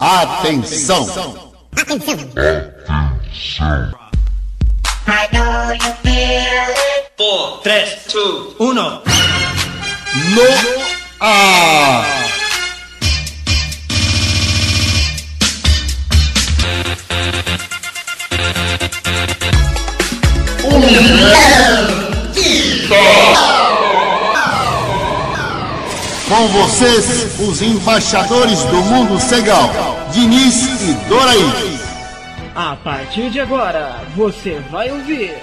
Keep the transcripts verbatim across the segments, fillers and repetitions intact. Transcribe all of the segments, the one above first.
Atenção! Atenção! Atenção! I know you feel it. Four, tres, two, uno. No ar! Com vocês, os embaixadores do Mundo Segal, Diniz e Doraí. A partir de agora, você vai ouvir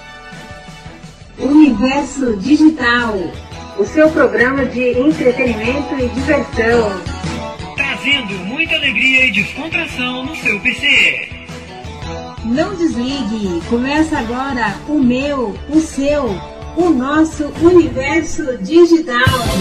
Universo Digital, o seu programa de entretenimento e diversão, trazendo muita alegria e descontração no seu P C. Não desligue, começa agora o meu, o seu, o nosso Universo Digital.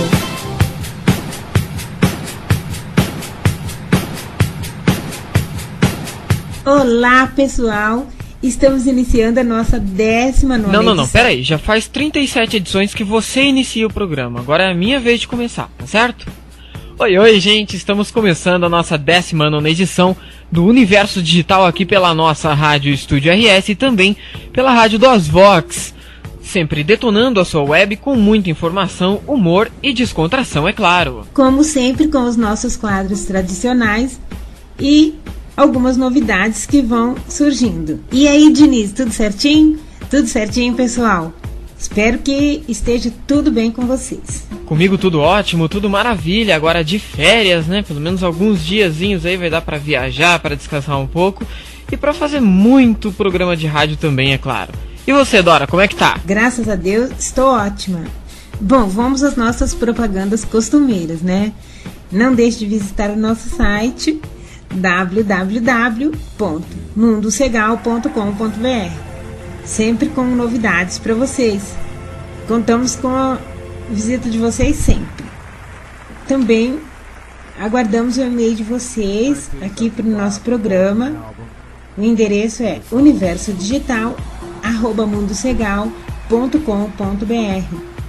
Olá, pessoal! Estamos iniciando a nossa décima nona Não, não, não, edição. pera aí. Já faz trinta e sete edições que você inicia o programa. Agora é a minha vez de começar, tá certo? Oi, oi, gente. Estamos começando a nossa décima nona edição do Universo Digital aqui pela nossa Rádio Estúdio R S e também pela Rádio dos Vox. Sempre detonando a sua web com muita informação, humor e descontração, é claro. Como sempre, com os nossos quadros tradicionais e algumas novidades que vão surgindo. E aí, Diniz, tudo certinho? Tudo certinho, pessoal? Espero que esteja tudo bem com vocês. Comigo tudo ótimo, tudo maravilha. Agora de férias, né? Pelo menos alguns diazinhos aí vai dar pra viajar, pra descansar um pouco e pra fazer muito programa de rádio também, é claro. E você, Dora, como é que tá? Graças a Deus, estou ótima. Bom, vamos às nossas propagandas costumeiras, né? Não deixe de visitar o nosso site w w w ponto mundo segal ponto com ponto b r, sempre com novidades para vocês. Contamos com a visita de vocês sempre. Também aguardamos o e-mail de vocês aqui para o nosso programa. O endereço é universo digital arroba mundo segal ponto com ponto b r.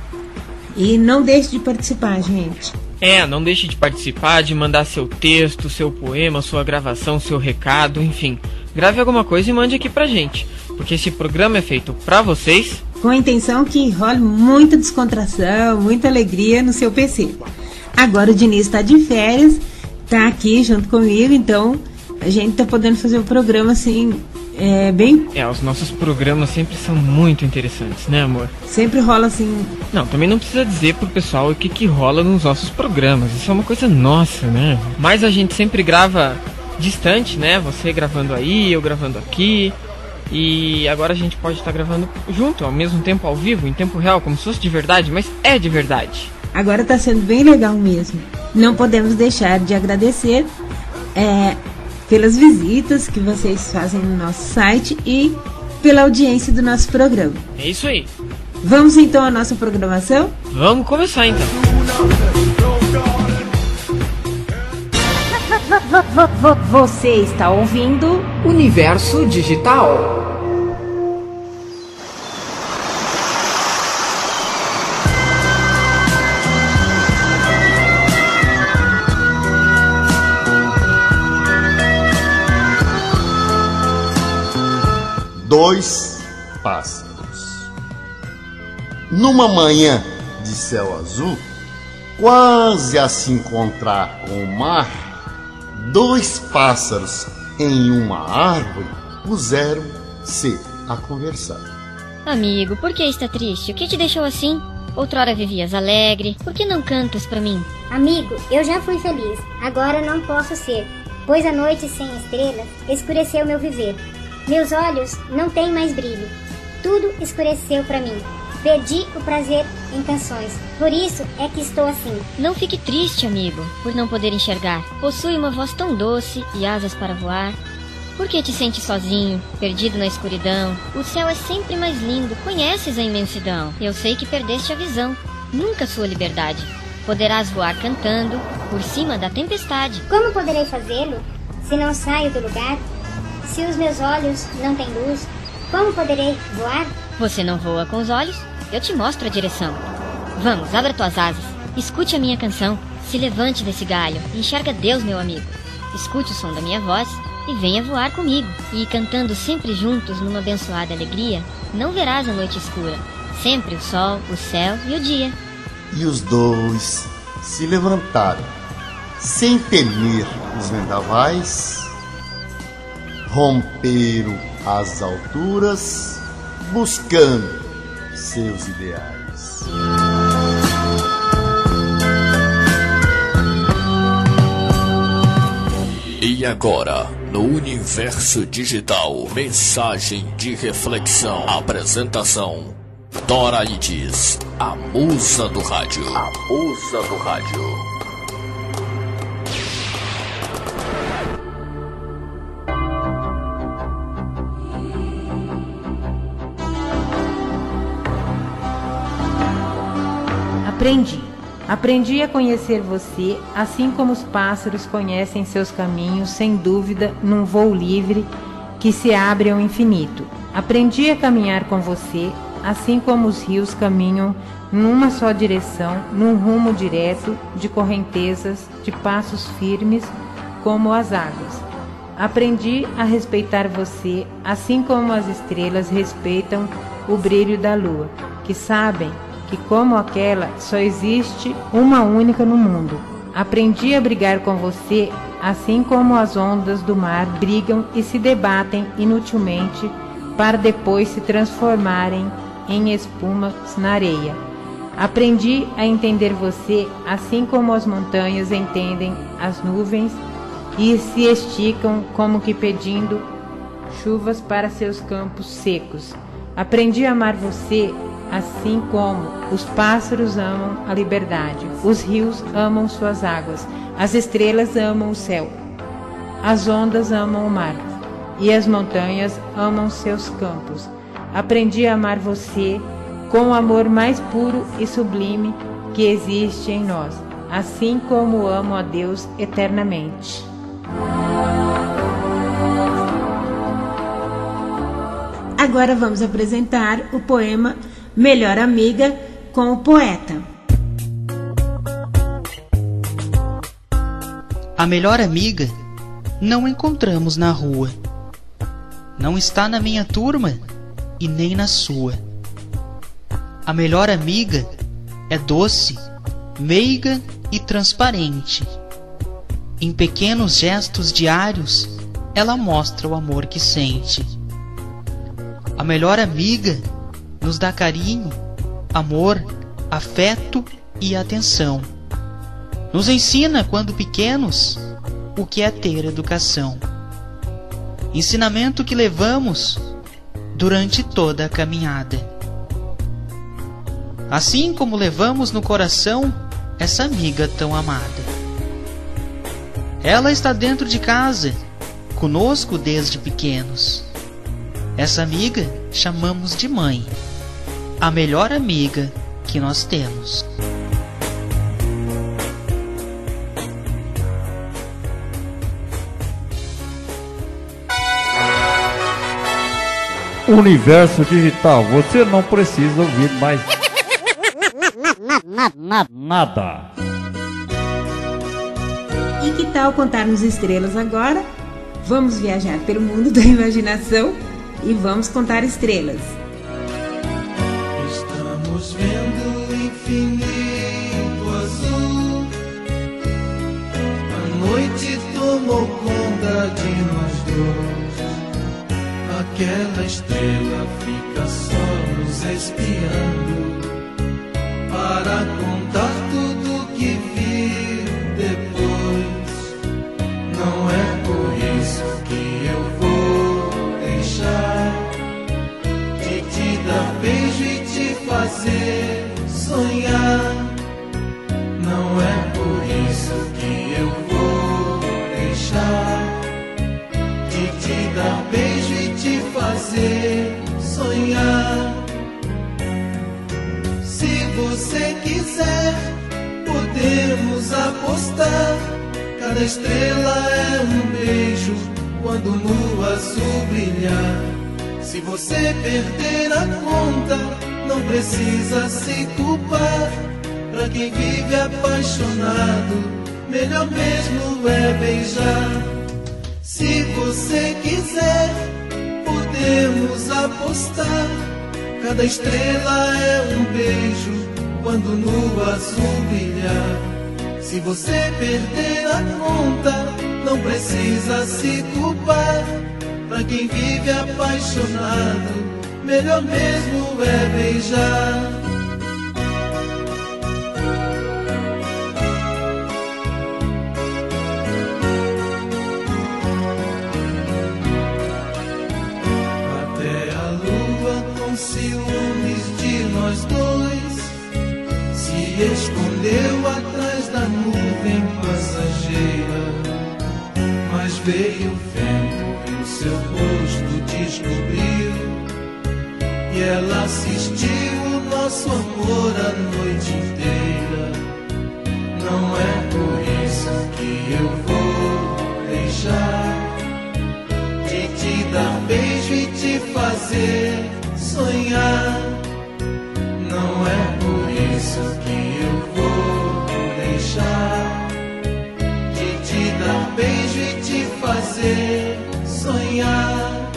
E não deixe de participar, gente. É, não deixe de participar, de mandar seu texto, seu poema, sua gravação, seu recado, enfim. Grave alguma coisa e mande aqui pra gente, porque esse programa é feito pra vocês, com a intenção que role muita descontração, muita alegria no seu P C. Agora o Diniz está de férias, tá aqui junto comigo, então a gente tá podendo fazer o programa assim, é, bem... É, os nossos programas sempre são muito interessantes, né, amor? Sempre rola assim... Não, também não precisa dizer pro pessoal o que que rola nos nossos programas, isso é uma coisa nossa, né? Mas a gente sempre grava distante, né? Você gravando aí, eu gravando aqui. E agora a gente pode estar gravando junto, ao mesmo tempo, ao vivo, em tempo real, como se fosse de verdade, mas é de verdade. Agora tá sendo bem legal mesmo. Não podemos deixar de agradecer é, pelas visitas que vocês fazem no nosso site e pela audiência do nosso programa. É isso aí. Vamos então à nossa programação? Vamos começar então. Você está ouvindo Universo Digital. Dois pássaros. Numa manhã de céu azul, quase a se encontrar com o mar, dois pássaros em uma árvore puseram-se a conversar. Amigo, por que está triste? O que te deixou assim? Outrora vivias alegre. Por que não cantas pra mim? Amigo, eu já fui feliz. Agora não posso ser, pois a noite sem estrelas escureceu meu viver. Meus olhos não têm mais brilho. Tudo escureceu pra mim. Perdi o prazer em canções. Por isso é que estou assim. Não fique triste, amigo, por não poder enxergar. Possui uma voz tão doce e asas para voar. Por que te sentes sozinho, perdido na escuridão? O céu é sempre mais lindo, conheces a imensidão. Eu sei que perdeste a visão, nunca sua liberdade. Poderás voar cantando por cima da tempestade. Como poderei fazê-lo se não saio do lugar? Se os meus olhos não têm luz, como poderei voar? Você não voa com os olhos? Eu te mostro a direção. Vamos, abra tuas asas. Escute a minha canção. Se levante desse galho. Enxerga Deus, meu amigo. escute o som da minha voz e venha voar comigo. E cantando sempre juntos numa abençoada alegria, não verás a noite escura, sempre o sol, o céu e o dia. E os dois se levantaram, sem temer os vendavais, romperam as alturas, buscando seus ideais. E agora, no Universo Digital, mensagem de reflexão, apresentação, Doraides, a musa do rádio. A musa do rádio. Aprendi. Aprendi a conhecer você, assim como os pássaros conhecem seus caminhos, sem dúvida, num voo livre que se abre ao infinito. Aprendi a caminhar com você, assim como os rios caminham numa só direção, num rumo direto, de correntezas, de passos firmes, como as águas. Aprendi a respeitar você, assim como as estrelas respeitam o brilho da lua, que sabem que como aquela só existe uma única no mundo. Aprendi a brigar com você, assim como as ondas do mar brigam e se debatem inutilmente para depois se transformarem em espumas na areia. Aprendi a entender você, assim como as montanhas entendem as nuvens e se esticam como que pedindo chuvas para seus campos secos. Aprendi a amar você, assim como os pássaros amam a liberdade, os rios amam suas águas, as estrelas amam o céu, as ondas amam o mar e as montanhas amam seus campos. Aprendi a amar você com o amor mais puro e sublime que existe em nós, assim como amo a Deus eternamente. Agora vamos apresentar o poema Melhor Amiga com o poeta. A melhor amiga não encontramos na rua. Não está na minha turma e nem na sua. A melhor amiga é doce, meiga e transparente. Em pequenos gestos diários, ela mostra o amor que sente. A melhor amiga nos dá carinho, amor, afeto e atenção. Nos ensina, quando pequenos, o que é ter educação. Ensinamento que levamos durante toda a caminhada. Assim como levamos no coração essa amiga tão amada. Ela está dentro de casa, conosco desde pequenos. Essa amiga chamamos de mãe, a melhor amiga que nós temos. Universo Digital, você não precisa ouvir mais nada. E que tal contarmos estrelas agora? Vamos viajar pelo mundo da imaginação e vamos contar estrelas. Estamos vendo o infinito azul. A noite tomou conta de nós dois. Aquela estrela fica só nos espiando para contar tudo que viu depois. Não é por isso que eu vou deixar de te dar beijo e te fazer sonhar. Não é por isso que eu vou deixar de te dar beijo e te fazer sonhar. Se você quiser, podemos apostar. Cada estrela é um beijo quando no azul brilhar. Se você perder a conta, não precisa se culpar. Pra quem vive apaixonado, melhor mesmo é beijar. Se você quiser, podemos apostar. Cada estrela é um beijo quando no azul brilhar. Se você perder a conta, não precisa se culpar. Pra quem vive apaixonado, melhor mesmo é beijar. Até a lua com ciúmes de nós dois se escondeu atrás da nuvem passageira. Mas veio o vento e o seu rosto descobriu, e ela assistiu o nosso amor a noite inteira. Não é por isso que eu vou deixar de te dar beijo e te fazer sonhar. Não é por isso que eu vou deixar de te dar beijo e te fazer sonhar.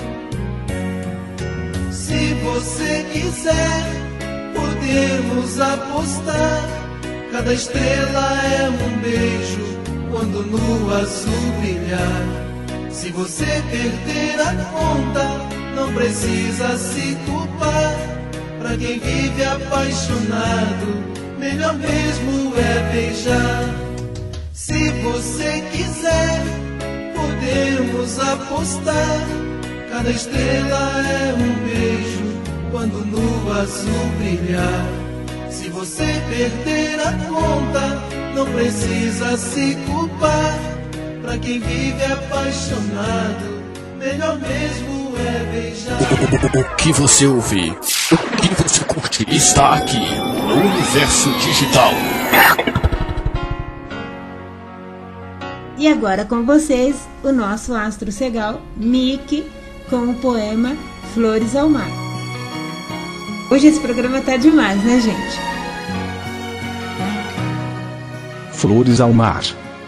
Se você quiser, podemos apostar. Cada estrela é um beijo quando no azul brilhar. Se você perder a conta, não precisa se culpar. Pra quem vive apaixonado, melhor mesmo é beijar. Se você quiser, podemos apostar. Cada estrela é um beijo quando no azul brilhar. Se você perder a conta, não precisa se culpar. Pra quem vive apaixonado, melhor mesmo é beijar. O que você ouve, o que você curte, está aqui no Universo Digital. E agora com vocês, o nosso astro cegal, Mickey, com o poema Flores ao Mar. Hoje esse programa tá demais, né, gente? Flores ao Mar.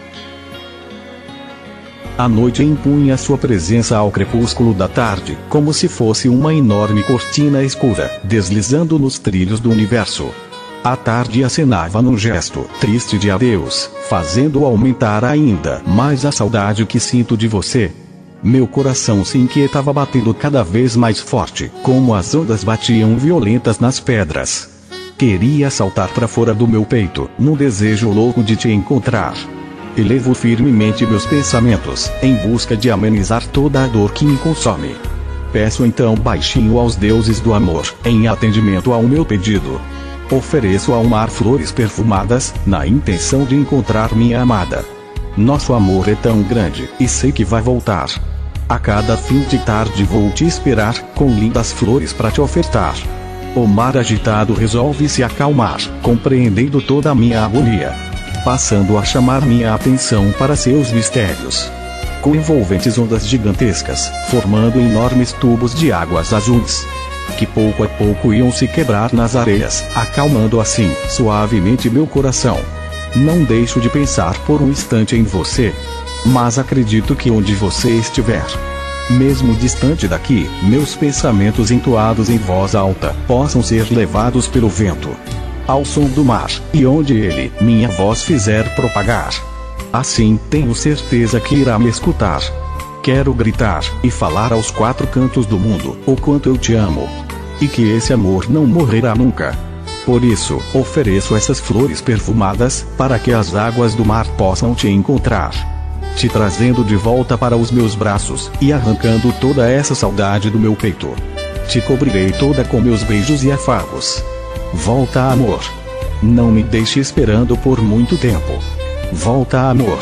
A noite impunha sua presença ao crepúsculo da tarde, como se fosse uma enorme cortina escura, deslizando nos trilhos do universo. A tarde acenava num gesto triste de adeus, fazendo aumentar ainda mais a saudade que sinto de você. Meu coração se inquietava batendo cada vez mais forte, como as ondas batiam violentas nas pedras. Queria saltar para fora do meu peito, num desejo louco de te encontrar. Elevo firmemente meus pensamentos, em busca de amenizar toda a dor que me consome. Peço então baixinho aos deuses do amor, em atendimento ao meu pedido. Ofereço ao mar flores perfumadas, na intenção de encontrar minha amada. Nosso amor é tão grande, e sei que vai voltar. A cada fim de tarde vou te esperar, com lindas flores para te ofertar. O mar agitado resolve se acalmar, compreendendo toda a minha agonia, passando a chamar minha atenção para seus mistérios. Com envolventes ondas gigantescas, formando enormes tubos de águas azuis, que pouco a pouco iam se quebrar nas areias, acalmando assim, suavemente meu coração. Não deixo de pensar por um instante em você, mas acredito que onde você estiver, mesmo distante daqui, meus pensamentos entoados em voz alta, possam ser levados pelo vento, ao som do mar, e onde ele, minha voz fizer propagar. Assim, tenho certeza que irá me escutar. Quero gritar, e falar aos quatro cantos do mundo, o quanto eu te amo. E que esse amor não morrerá nunca. Por isso, ofereço essas flores perfumadas, para que as águas do mar possam te encontrar, te trazendo de volta para os meus braços, e arrancando toda essa saudade do meu peito. Te cobrirei toda com meus beijos e afagos. Volta, amor. Não me deixe esperando por muito tempo. Volta, amor.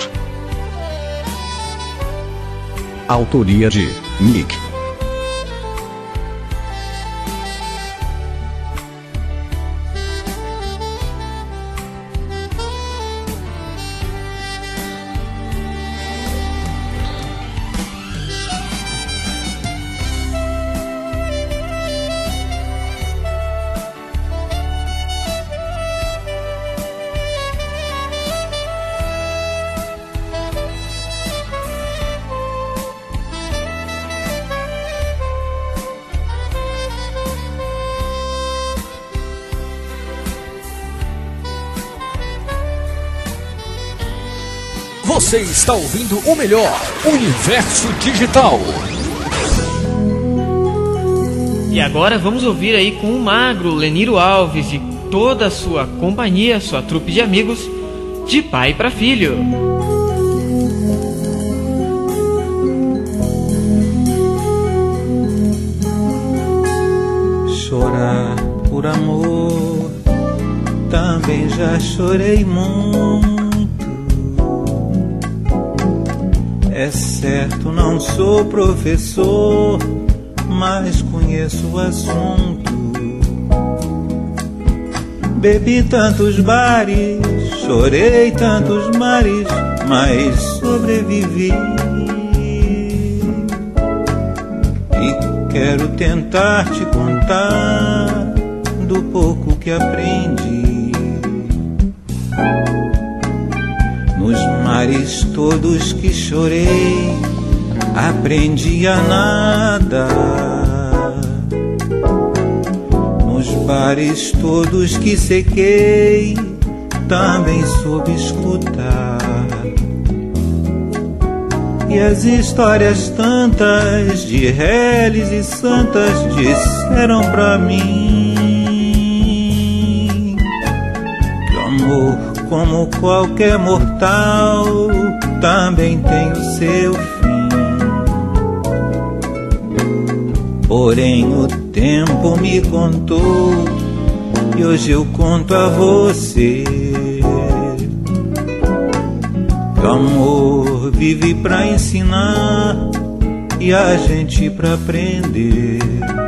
Autoria de Mick. Você está ouvindo o melhor Universo Digital. E agora vamos ouvir aí com o Magro, Leniro Alves e toda a sua companhia, sua trupe de amigos, De Pai para Filho. Chorar por amor, também já chorei muito. É certo, não sou professor, mas conheço o assunto. Bebi tantos bares, chorei tantos mares, mas sobrevivi. E quero tentar te contar do pouco que aprendi. Nos mares todos que chorei, aprendi a nadar. Nos bares todos que sequei, também soube escutar. E as histórias tantas de réis e santas disseram pra mim que o amor, como qualquer mortal, também tem o seu fim. Porém o tempo me contou e hoje eu conto a você que o amor vive pra ensinar e a gente pra aprender.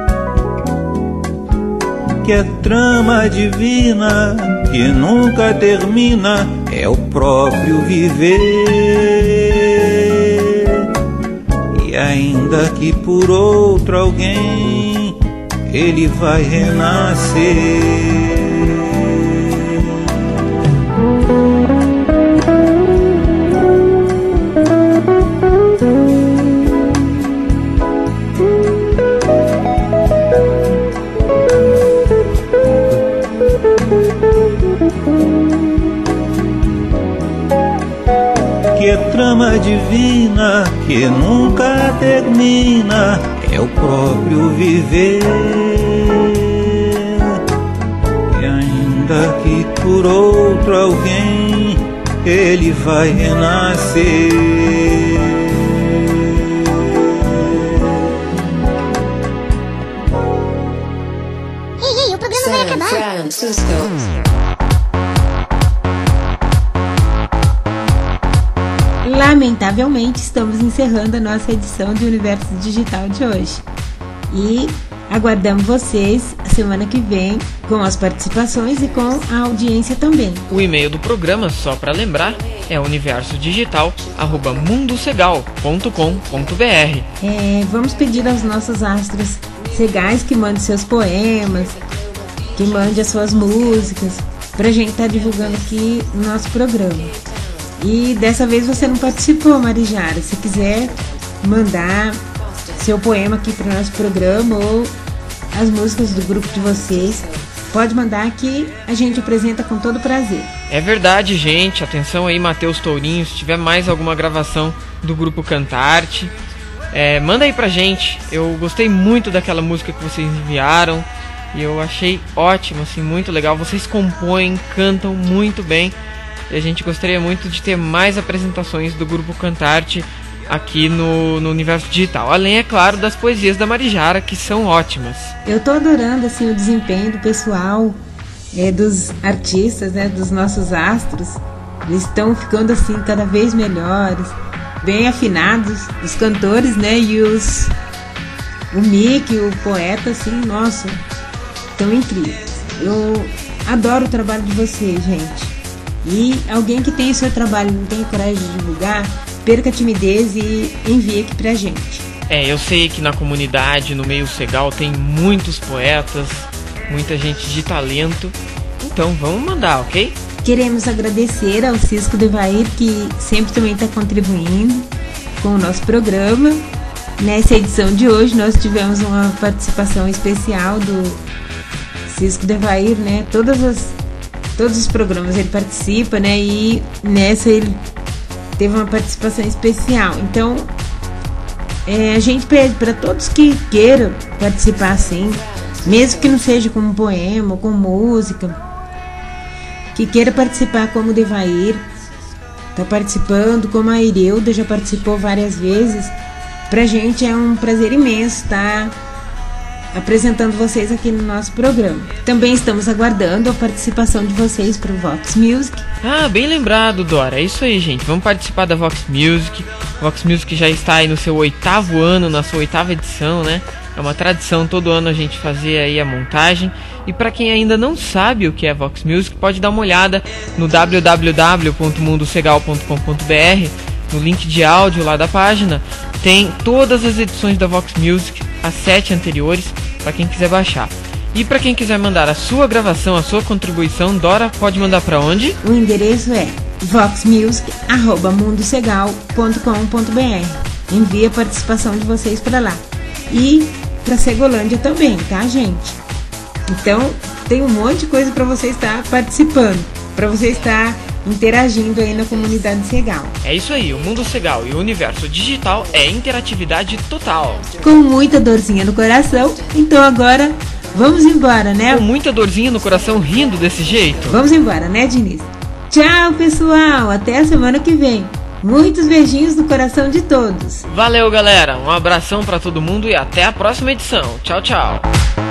Que é trama divina que nunca termina, é o próprio viver. E ainda que por outro alguém ele vai renascer. Que é trama divina que nunca termina, é o próprio viver. E ainda que por outro alguém ele vai renascer. Ei, ei, o programa vai acabar. Lamentavelmente, estamos encerrando a nossa edição de Universo Digital de hoje. E aguardamos vocês a semana que vem com as participações e com a audiência também. O e-mail do programa, só para lembrar, é universo digital arroba mundocegal ponto com ponto b r. É, vamos pedir aos nossos astros cegais que mandem seus poemas, que mandem as suas músicas, pra gente estar tá divulgando aqui no nosso programa. E dessa vez você não participou, Marijara. Se quiser mandar seu poema aqui para o nosso programa ou as músicas do grupo de vocês, pode mandar que a gente apresenta com todo prazer. É verdade, gente. Atenção aí, Matheus Tourinho. Se tiver mais alguma gravação do grupo Cantarte, é, manda aí pra gente. Eu gostei muito daquela música que vocês enviaram e eu achei ótimo, assim, muito legal. Vocês compõem, cantam muito bem. E a gente gostaria muito de ter mais apresentações do grupo Cantarte aqui no, no Universo Digital. Além, é claro, das poesias da Marijara, que são ótimas. Eu tô adorando assim, o desempenho do pessoal, é, dos artistas, né, dos nossos astros. Eles estão ficando assim cada vez melhores, bem afinados. Os cantores, né, e os... o Mick, o poeta, assim, nossa, tão incríveis. Eu adoro o trabalho de vocês, gente. E alguém que tem o seu trabalho e não tem coragem de divulgar, perca a timidez e envie aqui pra gente. É, eu sei que na comunidade, no meio cegal, tem muitos poetas, muita gente de talento. Então vamos mandar, ok? Queremos agradecer ao Cisco Devair, que sempre também está contribuindo com o nosso programa. Nessa edição de hoje nós tivemos uma participação especial do Cisco Devair, né? Todas as Todos os programas ele participa, né? E nessa ele teve uma participação especial. Então, é, a gente pede para todos que queiram participar assim, mesmo que não seja com um poema ou com música, que queira participar como o Devair está participando, como a Ireuda já participou várias vezes. Pra gente é um prazer imenso estar apresentando vocês aqui no nosso programa. Também estamos aguardando a participação de vocês para o Vox Music. Ah, bem lembrado, Dora. É isso aí, gente. Vamos participar da Vox Music. Vox Music já está aí no seu oitavo ano, na sua oitava edição, né? É uma tradição todo ano a gente fazer aí a montagem. E para quem ainda não sabe o que é Vox Music, pode dar uma olhada no w w w ponto mundo segal ponto com ponto b r, no link de áudio lá da página. Tem todas as edições da Vox Music, as sete anteriores, para quem quiser baixar. E para quem quiser mandar a sua gravação, a sua contribuição, Dora, pode mandar para onde? O endereço é vox music arroba mundo segal ponto com ponto b r. Envie a participação de vocês para lá. E para Segolândia também, tá, gente? Então, tem um monte de coisa para você estar participando, para você estar interagindo aí na comunidade Segal. É isso aí, o Mundo Segal e o universo digital é interatividade total. Com muita dorzinha no coração, então agora vamos embora, né? Com muita dorzinha no coração, rindo desse jeito. Vamos embora, né, Diniz? Tchau, pessoal, até a semana que vem. Muitos beijinhos no coração de todos. Valeu, galera, um abração pra todo mundo e até a próxima edição. Tchau, tchau.